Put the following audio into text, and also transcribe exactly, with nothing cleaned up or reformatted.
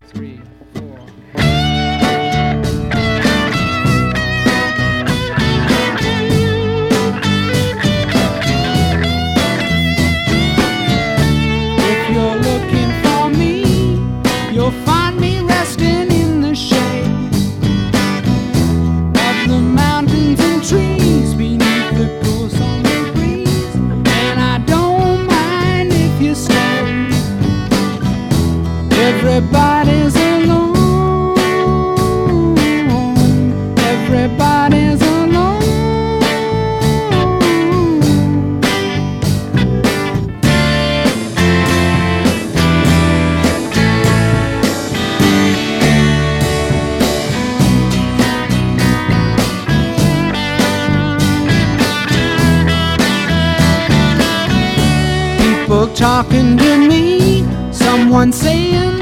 three, four. If you're looking for me, you'll find me resting in the shade of the mountains and trees beneath the cool summer breeze. And I don't mind if you stay. Everybody's alone. Everybody's alone. People talking to me, someone saying